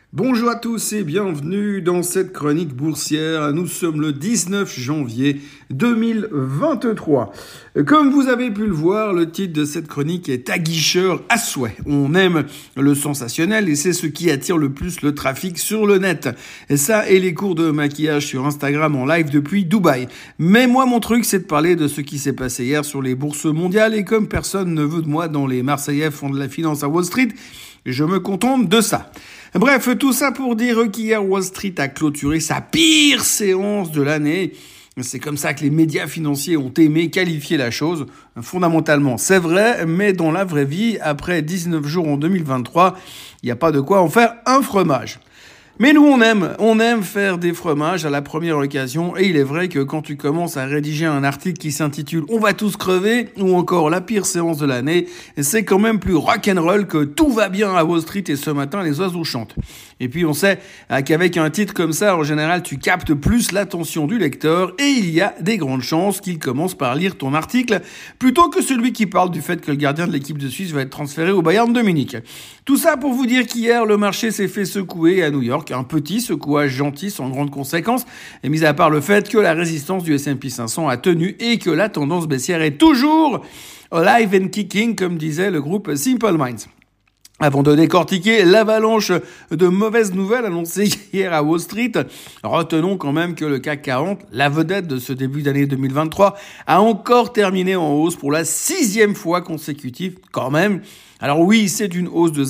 Bonjour à tous et bienvenue dans cette chronique boursière. Nous sommes le 19 janvier 2023. Comme vous avez pu le voir, le titre de cette chronique est aguicheur à souhait. On aime le sensationnel et c'est ce qui attire le plus le trafic sur le net. Et ça et les cours de maquillage sur Instagram en live depuis Dubaï. Mais moi, mon truc, c'est de parler de ce qui s'est passé hier sur les bourses mondiales et comme personne ne veut de moi dans les Marseillais font de la finance à Wall Street, je me contente de ça. Bref, tout ça pour dire qu'hier, Wall Street a clôturé sa pire séance de l'année. C'est comme ça que les médias financiers ont aimé qualifier la chose. Fondamentalement, c'est vrai, mais dans la vraie vie, après 19 jours en 2023, il n'y a pas de quoi en faire un fromage. Mais nous, on aime faire des fromages à la première occasion. Et il est vrai que quand tu commences à rédiger un article qui s'intitule « On va tous crever » ou encore « La pire séance de l'année », c'est quand même plus rock'n'roll que tout va bien à Wall Street et ce matin, les oiseaux chantent. Et puis, on sait qu'avec un titre comme ça, en général, tu captes plus l'attention du lecteur et il y a des grandes chances qu'il commence par lire ton article plutôt que celui qui parle du fait que le gardien de l'équipe de Suisse va être transféré au Bayern de Munich. Tout ça pour vous dire qu'hier, le marché s'est fait secouer à New York. Un petit secouage gentil sans grande conséquence, et mis à part le fait que la résistance du S&P 500 a tenu et que la tendance baissière est toujours alive and kicking, comme disait le groupe Simple Minds. Avant de décortiquer l'avalanche de mauvaises nouvelles annoncées hier à Wall Street, retenons quand même que le CAC 40, la vedette de ce début d'année 2023, a encore terminé en hausse pour la 6e fois consécutive quand même. Alors oui, c'est une hausse de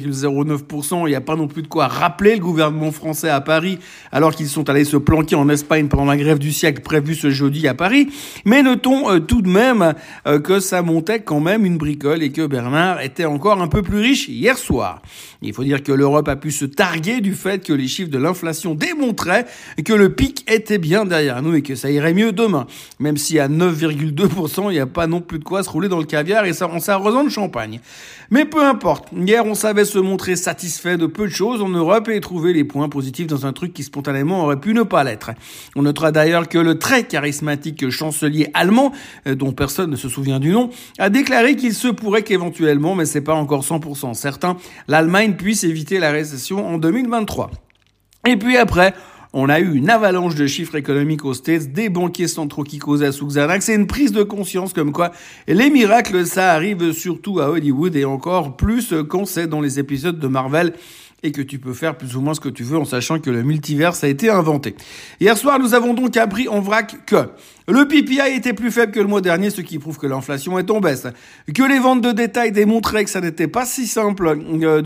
0,09%. Il n'y a pas non plus de quoi rappeler le gouvernement français à Paris, alors qu'ils sont allés se planquer en Espagne pendant la grève du siècle prévue ce jeudi à Paris. Mais notons tout de même que ça montait quand même une bricole et que Bernard était encore un peu plus riche hier soir. Il faut dire que l'Europe a pu se targuer du fait que les chiffres de l'inflation démontraient que le pic était bien derrière nous et que ça irait mieux demain. Même si à 9,2%, il n'y a pas non plus de quoi se rouler dans le caviar et ça en s'arrosant de champagne. Mais peu importe, hier on savait se montrer satisfait de peu de choses en Europe et trouver les points positifs dans un truc qui spontanément aurait pu ne pas l'être. On notera d'ailleurs que le très charismatique chancelier allemand, dont personne ne se souvient du nom, a déclaré qu'il se pourrait qu'éventuellement, mais c'est pas encore 100% certain, l'Allemagne puisse éviter la récession en 2023. Et puis après, on a eu une avalanche de chiffres économiques aux States, des banquiers centraux qui causaient sous Xanax, c'est une prise de conscience comme quoi les miracles, ça arrive surtout à Hollywood et encore plus quand c'est dans les épisodes de Marvel et que tu peux faire plus ou moins ce que tu veux en sachant que le multiverse a été inventé. Hier soir, nous avons donc appris en vrac que le PPI était plus faible que le mois dernier, ce qui prouve que l'inflation est en baisse. Que les ventes de détail démontraient que ça n'était pas si simple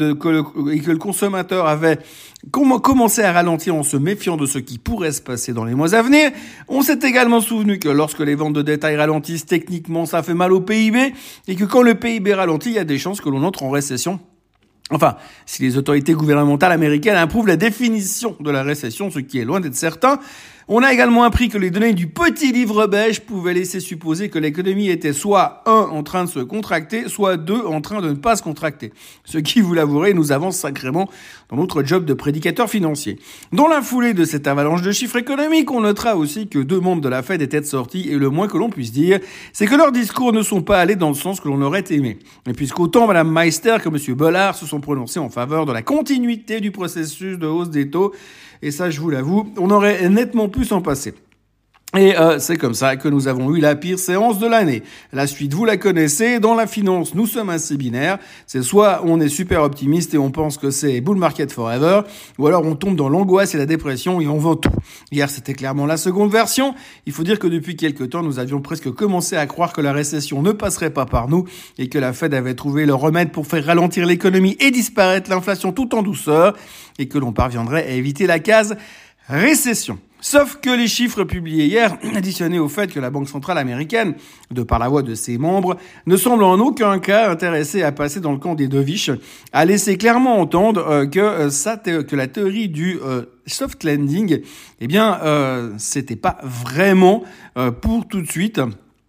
et que le consommateur avait commencé à ralentir en se méfiant de ce qui pourrait se passer dans les mois à venir. On s'est également souvenu que lorsque les ventes de détail ralentissent, techniquement, ça fait mal au PIB et que quand le PIB ralentit, il y a des chances que l'on entre en récession. Enfin, si les autorités gouvernementales américaines approuvent la définition de la récession, ce qui est loin d'être certain. On a également appris que les données du petit livre beige pouvaient laisser supposer que l'économie était soit 1 en train de se contracter, soit 2 en train de ne pas se contracter. Ce qui, vous l'avouerez, nous avance sacrément dans notre job de prédicateur financier. Dans la foulée de cette avalanche de chiffres économiques, on notera aussi que 2 membres de la Fed étaient sortis et le moins que l'on puisse dire, c'est que leurs discours ne sont pas allés dans le sens que l'on aurait aimé. Et puisqu'autant Mme Meister que M. Bollard se sont prononcés en faveur de la continuité du processus de hausse des taux, et ça, je vous l'avoue, on aurait nettement pu s'en passer. Et c'est comme ça que nous avons eu la pire séance de l'année. La suite, vous la connaissez. Dans la finance, nous sommes assez binaires. C'est soit on est super optimiste et on pense que c'est bull market forever, ou alors on tombe dans l'angoisse et la dépression et on vend tout. Hier, c'était clairement la seconde version. Il faut dire que depuis quelque temps, nous avions presque commencé à croire que la récession ne passerait pas par nous et que la Fed avait trouvé le remède pour faire ralentir l'économie et disparaître l'inflation tout en douceur et que l'on parviendrait à éviter la case récession. Sauf que les chiffres publiés hier, additionnés au fait que la Banque centrale américaine, de par la voix de ses membres, ne semble en aucun cas intéressée à passer dans le camp des dovish, a laissé clairement entendre que la théorie du soft landing, c'était pas vraiment pour tout de suite.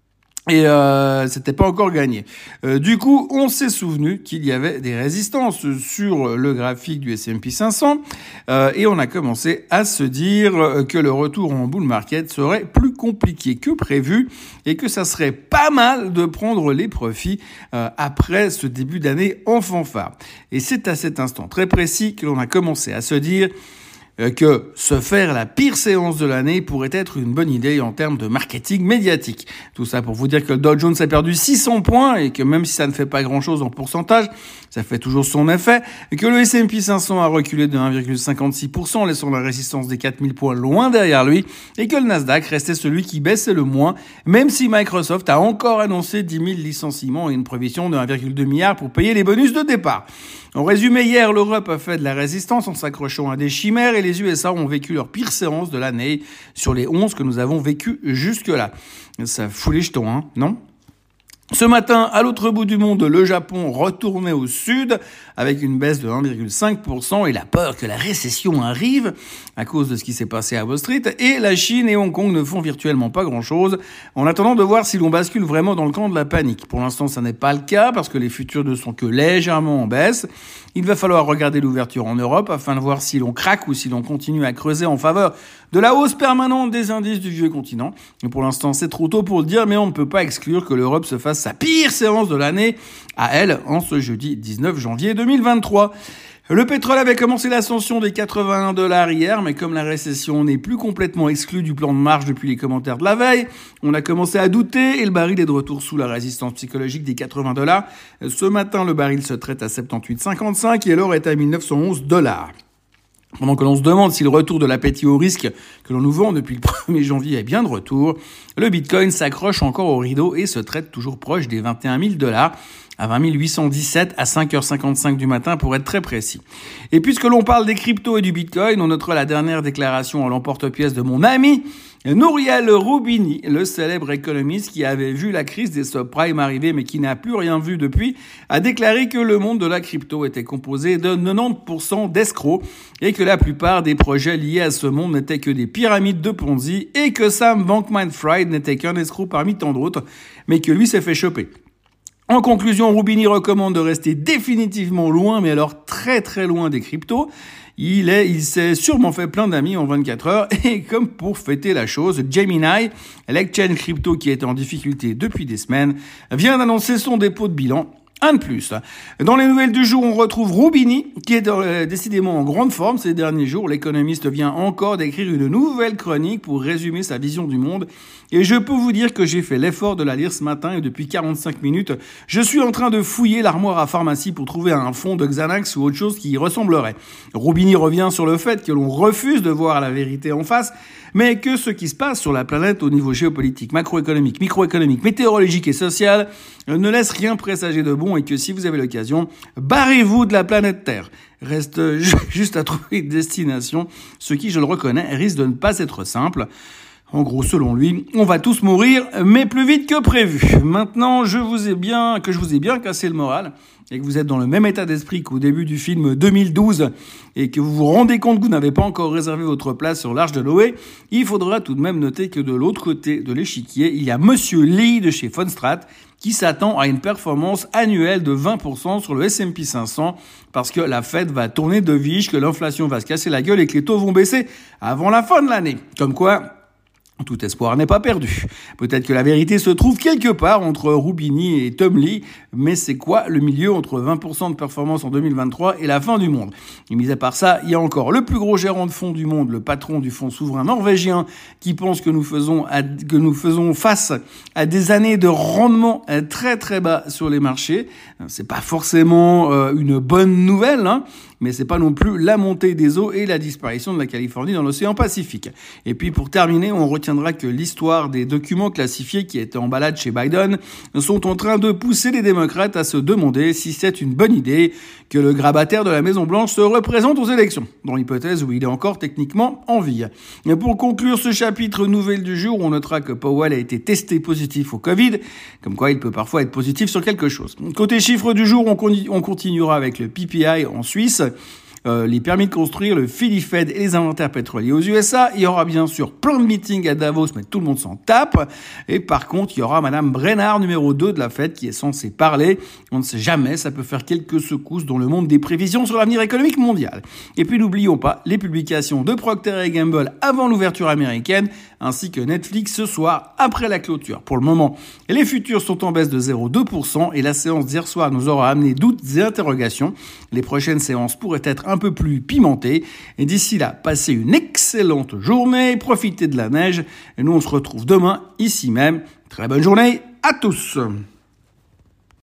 Et c'était pas encore gagné. Du coup, on s'est souvenu qu'il y avait des résistances sur le graphique du S&P 500 et on a commencé à se dire que le retour en bull market serait plus compliqué que prévu et que ça serait pas mal de prendre les profits après ce début d'année en fanfare. Et c'est à cet instant très précis que l'on a commencé à se dire que se faire la pire séance de l'année pourrait être une bonne idée en termes de marketing médiatique. Tout ça pour vous dire que le Dow Jones a perdu 600 points et que même si ça ne fait pas grand-chose en pourcentage, ça fait toujours son effet, et que le S&P 500 a reculé de 1,56%, laissant la résistance des 4000 points loin derrière lui, et que le Nasdaq restait celui qui baissait le moins, même si Microsoft a encore annoncé 10 000 licenciements et une provision de 1,2 milliard pour payer les bonus de départ. En résumé, hier, l'Europe a fait de la résistance en s'accrochant à des chimères et les USA ont vécu leur pire séance de l'année sur les 11 que nous avons vécues jusque-là. Ça fout les jetons, hein, non ? Ce matin, à l'autre bout du monde, le Japon retournait au sud avec une baisse de 1,5% et la peur que la récession arrive à cause de ce qui s'est passé à Wall Street. Et la Chine et Hong Kong ne font virtuellement pas grand-chose en attendant de voir si l'on bascule vraiment dans le camp de la panique. Pour l'instant, ça n'est pas le cas parce que les futurs ne sont que légèrement en baisse. Il va falloir regarder l'ouverture en Europe afin de voir si l'on craque ou si l'on continue à creuser en faveur de la hausse permanente des indices du vieux continent. Et pour l'instant, c'est trop tôt pour le dire, mais on ne peut pas exclure que l'Europe se fasse sa pire séance de l'année à elle en ce jeudi 19 janvier 2023. Le pétrole avait commencé l'ascension des $81 hier, mais comme la récession n'est plus complètement exclue du plan de marche depuis les commentaires de la veille, on a commencé à douter et le baril est de retour sous la résistance psychologique des $80. Ce matin, le baril se traite à 78,55 et l'or est à $1911. Pendant que l'on se demande si le retour de l'appétit au risque que l'on nous vend depuis le 1er janvier est bien de retour, le Bitcoin s'accroche encore au rideau et se traite toujours proche des $21 000, à 20 817 à 5h55 du matin pour être très précis. Et puisque l'on parle des cryptos et du Bitcoin, on notera la dernière déclaration à l'emporte-pièce de mon ami Nouriel Roubini, le célèbre économiste qui avait vu la crise des subprimes arriver mais qui n'a plus rien vu depuis, a déclaré que le monde de la crypto était composé de 90% d'escrocs et que la plupart des projets liés à ce monde n'étaient que des pyramides de Ponzi et que Sam Bankman-Fried n'était qu'un escroc parmi tant d'autres, mais que lui s'est fait choper. En conclusion, Roubini recommande de rester définitivement loin, mais alors très très loin des cryptos. Il s'est sûrement fait plein d'amis en 24 heures et comme pour fêter la chose, Gemini, l'exchange crypto qui est en difficulté depuis des semaines, vient d'annoncer son dépôt de bilan. Un de plus. Dans les nouvelles du jour, on retrouve Roubini, qui est décidément en grande forme ces derniers jours. L'économiste vient encore d'écrire une nouvelle chronique pour résumer sa vision du monde. Et je peux vous dire que j'ai fait l'effort de la lire ce matin et depuis 45 minutes, je suis en train de fouiller l'armoire à pharmacie pour trouver un fond de Xanax ou autre chose qui y ressemblerait. Roubini revient sur le fait que l'on refuse de voir la vérité en face, mais que ce qui se passe sur la planète au niveau géopolitique, macroéconomique, microéconomique, météorologique et social ne laisse rien présager de bon et que si vous avez l'occasion, barrez-vous de la planète Terre. Reste juste à trouver une destination, ce qui, je le reconnais, risque de ne pas être simple. En gros, selon lui, on va tous mourir, mais plus vite que prévu. Maintenant, que je vous ai bien cassé le moral et que vous êtes dans le même état d'esprit qu'au début du film 2012 et que vous vous rendez compte que vous n'avez pas encore réservé votre place sur l'Arche de Noé, il faudra tout de même noter que de l'autre côté de l'échiquier, il y a Monsieur Lee de chez Fundstrat qui s'attend à une performance annuelle de 20% sur le S&P 500 parce que la Fed va tourner de vige, que l'inflation va se casser la gueule et que les taux vont baisser avant la fin de l'année. Comme quoi, tout espoir n'est pas perdu. Peut-être que la vérité se trouve quelque part entre Roubini et Tom Lee, mais c'est quoi le milieu entre 20% de performance en 2023 et la fin du monde? Et mis à part ça, il y a encore le plus gros gérant de fonds du monde, le patron du fonds souverain norvégien, qui pense que nous faisons face à des années de rendement très très bas sur les marchés. C'est pas forcément une bonne nouvelle, hein, mais c'est pas non plus la montée des eaux et la disparition de la Californie dans l'océan Pacifique. Et puis pour terminer, on retiendra que l'histoire des documents classifiés qui étaient en balade chez Biden sont en train de pousser les démocrates à se demander si c'est une bonne idée que le grabataire de la Maison-Blanche se représente aux élections, dans l'hypothèse où il est encore techniquement en vie. Et pour conclure ce chapitre nouvelle du jour, on notera que Powell a été testé positif au Covid, comme quoi il peut parfois être positif sur quelque chose. Côté chiffres du jour, on continuera avec le PPI en Suisse. les permis de construire, le Fed et les inventaires pétroliers aux USA. Il y aura bien sûr plein de meetings à Davos, mais tout le monde s'en tape. Et par contre, il y aura Madame Brennard, numéro 2 de la Fed, qui est censée parler. On ne sait jamais, ça peut faire quelques secousses dans le monde des prévisions sur l'avenir économique mondial. Et puis n'oublions pas les publications de Procter & Gamble avant l'ouverture américaine, ainsi que Netflix ce soir après la clôture. Pour le moment, les futurs sont en baisse de 0,2% et la séance d'hier soir nous aura amené doutes et interrogations. Les prochaines séances pourraient être un peu plus pimentées. Et d'ici là, passez une excellente journée, profitez de la neige et nous on se retrouve demain ici même. Très bonne journée à tous.